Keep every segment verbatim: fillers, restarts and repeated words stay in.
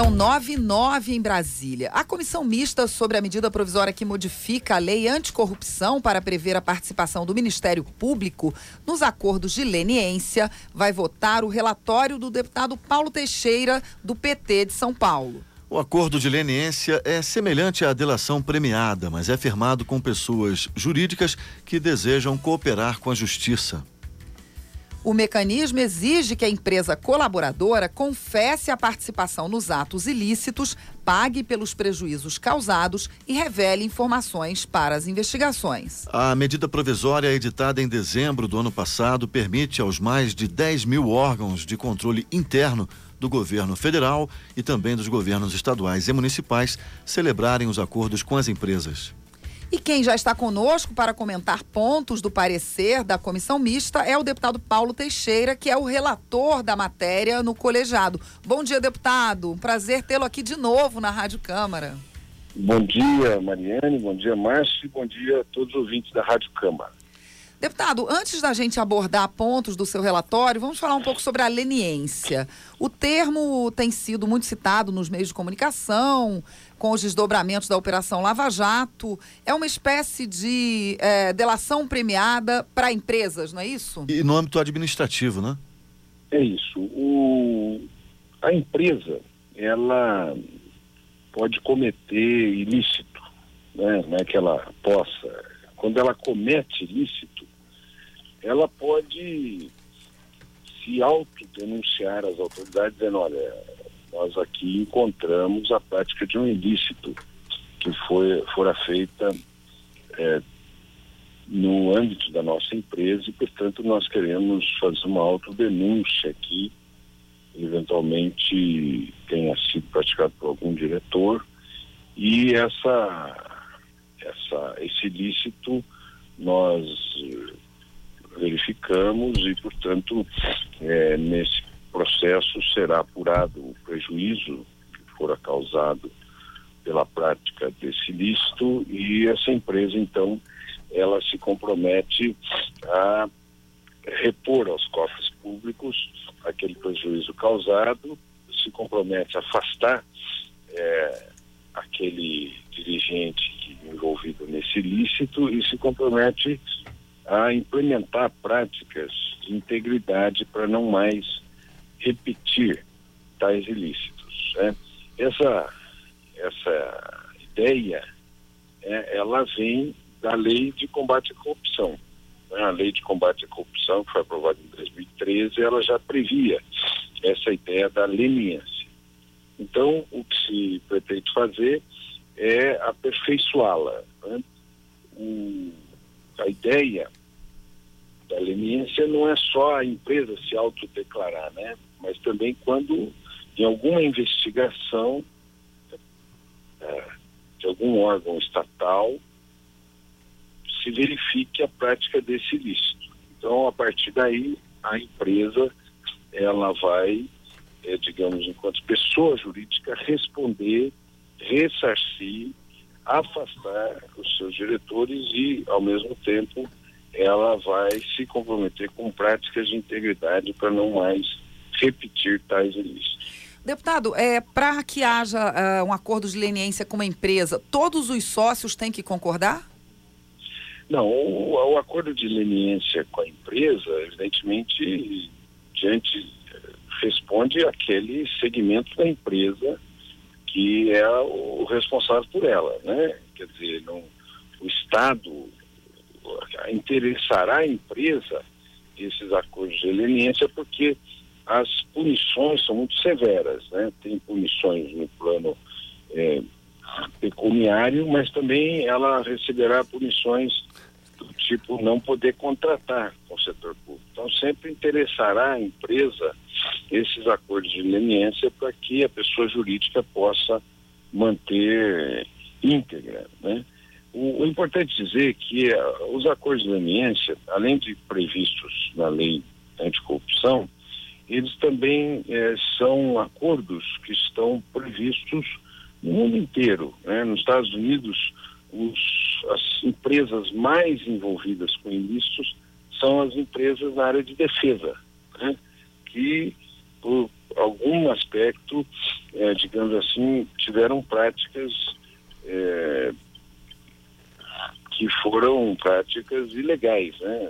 São nove e nove em Brasília. A comissão mista sobre a medida provisória que modifica a lei anticorrupção para prever a participação do Ministério Público nos acordos de leniência vai votar o relatório do deputado Paulo Teixeira, do P T de São Paulo. O acordo de leniência é semelhante à delação premiada, mas é firmado com pessoas jurídicas que desejam cooperar com a justiça. O mecanismo exige que a empresa colaboradora confesse a participação nos atos ilícitos, pague pelos prejuízos causados e revele informações para as investigações. A medida provisória editada em dezembro do ano passado permite aos mais de dez mil órgãos de controle interno do governo federal e também dos governos estaduais e municipais celebrarem os acordos com as empresas. E quem já está conosco para comentar pontos do parecer da comissão mista é o deputado Paulo Teixeira, que é o relator da matéria no colegiado. Bom dia, deputado. Um prazer tê-lo aqui de novo na Rádio Câmara. Bom dia, Mariane. Bom dia, Márcio. E bom dia a todos os ouvintes da Rádio Câmara. Deputado, antes da gente abordar pontos do seu relatório, vamos falar um pouco sobre a leniência. O termo tem sido muito citado nos meios de comunicação, com os desdobramentos da Operação Lava Jato. É uma espécie de é, delação premiada para empresas, não é isso? E no âmbito administrativo, né? É isso. O... A empresa, ela pode cometer ilícito, né? Não é que ela possa. Quando ela comete ilícito, ela pode se autodenunciar às autoridades dizendo, olha, nós aqui encontramos a prática de um ilícito que foi, fora feita é, no âmbito da nossa empresa e, portanto, nós queremos fazer uma autodenúncia aqui, eventualmente tenha sido praticado por algum diretor, e essa, essa, esse ilícito nós verificamos e, portanto, é, nesse processo será apurado o prejuízo que fora causado pela prática desse ilícito e essa empresa, então, ela se compromete a repor aos cofres públicos aquele prejuízo causado, se compromete a afastar é, aquele dirigente envolvido nesse ilícito e se compromete a implementar práticas de integridade para não mais repetir tais ilícitos, né? Essa, essa ideia, é, ela vem da Lei de Combate à Corrupção. Né? A Lei de Combate à Corrupção, que foi aprovada em dois mil e treze, ela já previa essa ideia da leniência. Então, o que se pretende fazer é aperfeiçoá-la, né? O, a ideia da leniência não é só a empresa se autodeclarar, né? Mas também quando em alguma investigação é, de algum órgão estatal se verifique a prática desse ilícito. Então, a partir daí, a empresa ela vai, é, digamos, enquanto pessoa jurídica, responder, ressarcir, afastar os seus diretores e, ao mesmo tempo, ela vai se comprometer com práticas de integridade para não mais repetir tais ilícitos. Deputado, é, para que haja uh, um acordo de leniência com uma empresa, todos os sócios têm que concordar? Não, o, o acordo de leniência com a empresa, evidentemente, diante, responde àquele segmento da empresa que é o responsável por ela, né? Quer dizer, não, o Estado interessará a empresa esses acordos de leniência porque as punições são muito severas, né? Tem punições no plano é, pecuniário, mas também ela receberá punições do tipo não poder contratar com o setor público. Então sempre interessará a empresa esses acordos de leniência para que a pessoa jurídica possa manter íntegra, né? O, o importante dizer é que uh, os acordos de leniência, além de previstos na lei anticorrupção, eles também eh, são acordos que estão previstos no mundo inteiro, né? Nos Estados Unidos, os, as empresas mais envolvidas com ilícitos são as empresas na área de defesa, né? Que por algum aspecto é, digamos assim, tiveram práticas é, que foram práticas ilegais, né?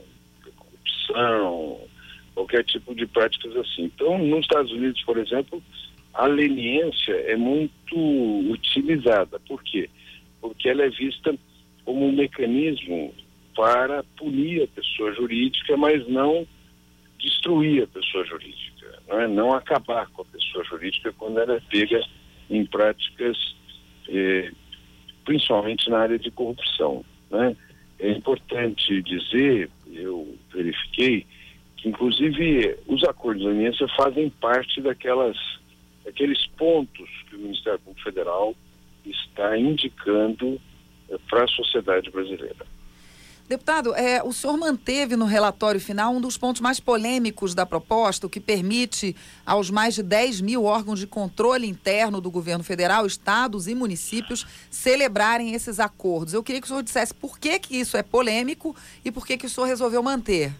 Corrupção, qualquer tipo de práticas assim. Então, nos Estados Unidos, por exemplo, a leniência é muito utilizada. Por quê? Porque ela é vista como um mecanismo para punir a pessoa jurídica, mas não destruir a pessoa jurídica, não é? Não acabar com a pessoa jurídica quando ela é pega em práticas, eh, principalmente na área de corrupção, né? É importante dizer, eu verifiquei, que inclusive os acordos de leniência fazem parte daquelas, daqueles pontos que o Ministério Público Federal está indicando eh, para a sociedade brasileira. Deputado, é, o senhor manteve no relatório final um dos pontos mais polêmicos da proposta, o que permite aos mais de dez mil órgãos de controle interno do governo federal, estados e municípios celebrarem esses acordos. Eu queria que o senhor dissesse por que que isso é polêmico e por que que o senhor resolveu manter.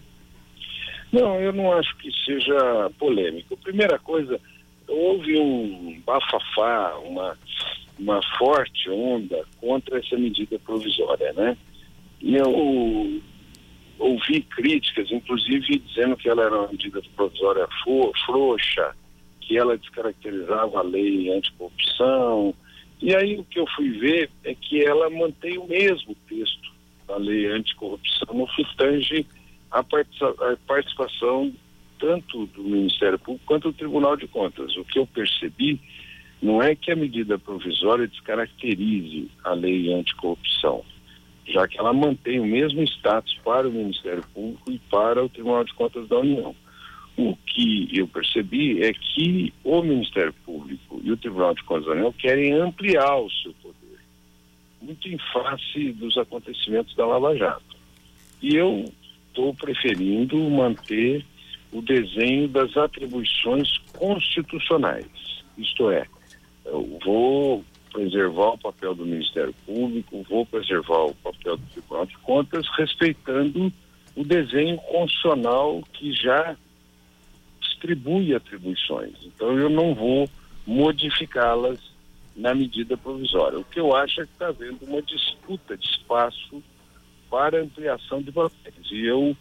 Não, eu não acho que seja polêmico. Primeira coisa, houve um bafafá, uma, uma forte onda contra essa medida provisória, né? E eu ouvi críticas, inclusive dizendo que ela era uma medida provisória frouxa, que ela descaracterizava a lei anticorrupção. E aí o que eu fui ver é que ela mantém o mesmo texto da lei anticorrupção no que tange a participação tanto do Ministério Público quanto do Tribunal de Contas. O que eu percebi não é que a medida provisória descaracterize a lei anticorrupção, já que ela mantém o mesmo status para o Ministério Público e para o Tribunal de Contas da União. O que eu percebi é que o Ministério Público e o Tribunal de Contas da União querem ampliar o seu poder, muito em face dos acontecimentos da Lava Jato. E eu estou preferindo manter o desenho das atribuições constitucionais, isto é, eu vou preservar o papel do Ministério Público, vou preservar o papel do Tribunal de Contas, respeitando o desenho constitucional que já distribui atribuições. Então eu não vou modificá-las na medida provisória. O que eu acho é que está havendo uma disputa de espaço para ampliação de papéis. E eu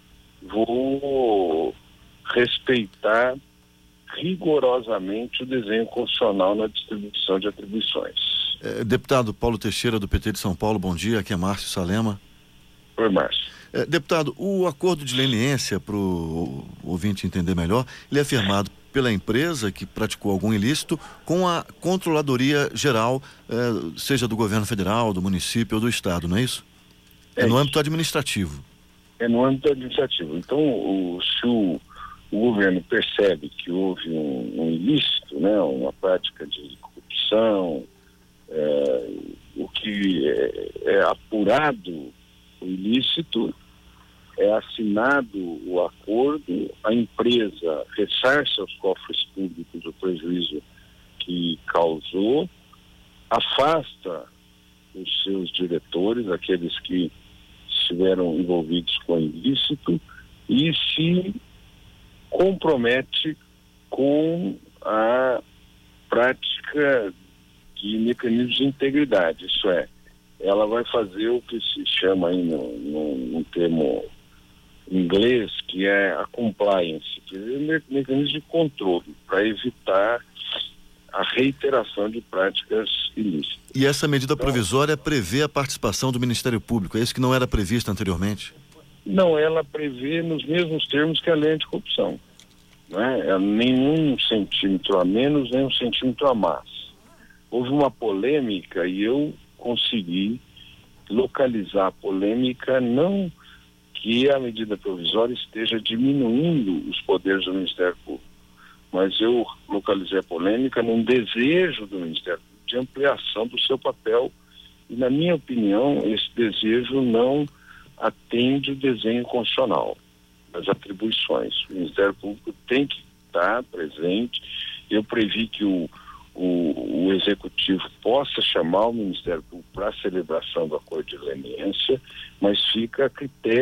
vou respeitar rigorosamente o desenho constitucional na distribuição de atribuições. É, deputado Paulo Teixeira, do P T de São Paulo, bom dia, aqui é Márcio Salema. Oi, Márcio. É, deputado, o acordo de leniência, para o ouvinte entender melhor, ele é firmado pela empresa que praticou algum ilícito com a Controladoria Geral, é, seja do governo federal, do município ou do estado, não é isso? É, é no isso. âmbito administrativo. É no âmbito administrativo. Então, o, se o, o governo percebe que houve um, um ilícito, né, uma prática de corrupção, É, o que é, é apurado o ilícito, é assinado o acordo, a empresa ressarce aos cofres públicos o prejuízo que causou, afasta os seus diretores, aqueles que estiveram envolvidos com o ilícito, e se compromete com a prática de mecanismos de integridade, isso é, ela vai fazer o que se chama aí no, no, no termo inglês, que é a compliance, que é um mecanismo de controle para evitar a reiteração de práticas ilícitas. E essa medida provisória prevê a participação do Ministério Público, é isso que não era previsto anteriormente? Não, ela prevê nos mesmos termos que a lei anticorrupção, não é? É nenhum centímetro a menos, nem um centímetro a mais. Houve uma polêmica e eu consegui localizar a polêmica, não que a medida provisória esteja diminuindo os poderes do Ministério Público, mas eu localizei a polêmica num desejo do Ministério Público de ampliação do seu papel e, na minha opinião, esse desejo não atende o desenho constitucional das atribuições. O Ministério Público tem que estar presente. Eu previ que o O, o Executivo possa chamar o Ministério Público para a celebração do acordo de leniência, mas fica a critério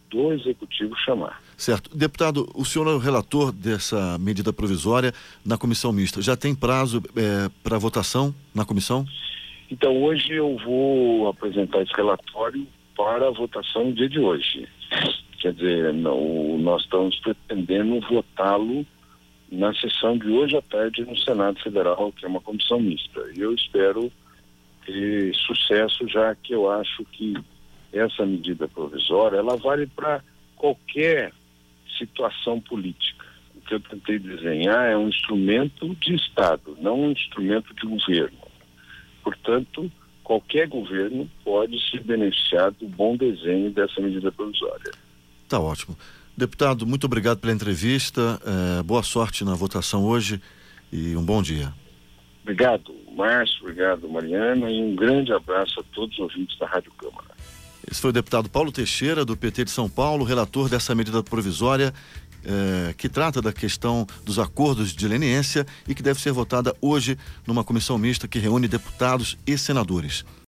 do Executivo chamar. Certo. Deputado, o senhor é o relator dessa medida provisória na comissão mista. Já tem prazo é, para votação na comissão? Então, hoje eu vou apresentar esse relatório para a votação no dia de hoje. Quer dizer, não, nós estamos pretendendo votá-lo na sessão de hoje à tarde no Senado Federal, que é uma comissão mista. E eu espero ter sucesso, já que eu acho que essa medida provisória, ela vale para qualquer situação política. O que eu tentei desenhar é um instrumento de Estado, não um instrumento de governo. Portanto, qualquer governo pode se beneficiar do bom desenho dessa medida provisória. Tá ótimo. Deputado, muito obrigado pela entrevista, é, boa sorte na votação hoje e um bom dia. Obrigado, Márcio, obrigado, Mariana, e um grande abraço a todos os ouvintes da Rádio Câmara. Esse foi o deputado Paulo Teixeira, do P T de São Paulo, relator dessa medida provisória eh, que trata da questão dos acordos de leniência e que deve ser votada hoje numa comissão mista que reúne deputados e senadores.